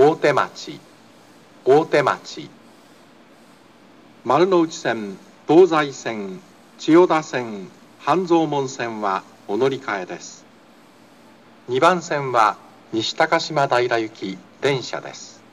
大手町、大手町。丸ノ内線、東西線、千代田線、半蔵門線はお乗り換えです。2番線は西高島平行き電車です。